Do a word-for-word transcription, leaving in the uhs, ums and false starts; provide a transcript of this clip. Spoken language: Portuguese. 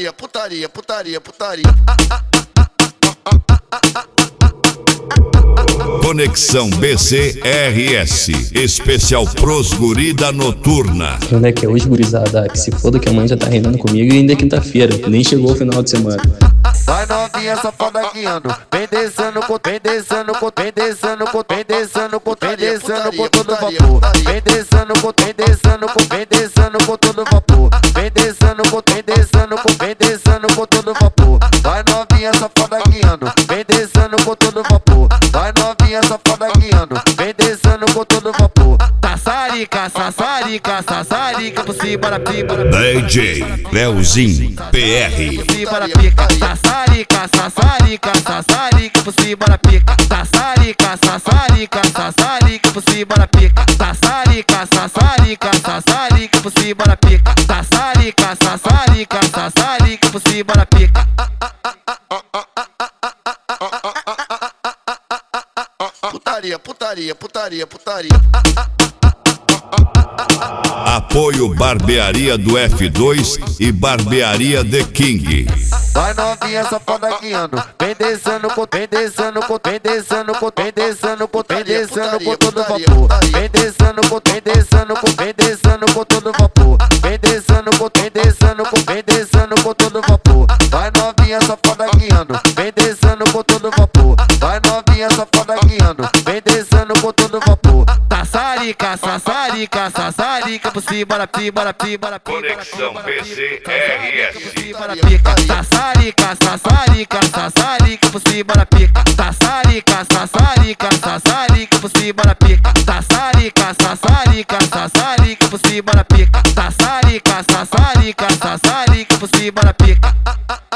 Putaria, putaria, putaria, putaria. Conexão B C R S, especial pros guri da noturna. Quando é que é hoje, gurizada? Que se foda que a mãe já tá reinando comigo e ainda é quinta-feira, nem chegou o final de semana. Vai novinha safada guiando, vem descendo, vem descendo, vem descendo, vem descendo, vem descendo com todo vapor. Vem descendo, vem descendo, vem descendo com todo vapor. Vem descendo, vem descendo, vem descendo com todo vapor. Vai novinha safada guiando, vem descendo com todo vapor. Vai novinha safada guiando, vem descendo com todo vapor. Sassarica, sassarica, sassarica, por cima da pipa. D J Leozinho P R. Por cima da pica. Sassarica, sassarica, sassarica, por cima da pica. Sassarica, sassarica, sassarica, por cima da pica. Sassarica, sassarica, sassarica, por cima da pica. Sassarica, sassarica, sassarica, por cima da pica. Putaria, putaria, putaria, putaria. Apoio Barbearia do F dois e Barbearia The King. Vai novinha safada guiando, vem descendo, vem descendo, vem descendo, vem descendo, vem descendo com todo vapor. Vem descendo, vem descendo, vem descendo com todo vapor. Vem descendo, vem descendo, vem descendo com todo vapor. Vai novinha safada guiando, vem descendo com todo vapor. Vai novinha safada guiando, vem descendo com todo vapor. Sassarica, sassarica, sassarica, por cima da pipa, da pipa, da pipa. Conexão B C R S. Sassarica, sassarica, sassarica, por cima da pica. Sassarica, sassarica, sassarica, por cima da pica. Sassarica, sassarica, sassarica, por cima da pica. Sassarica, sassarica, sassarica, por cima da pica.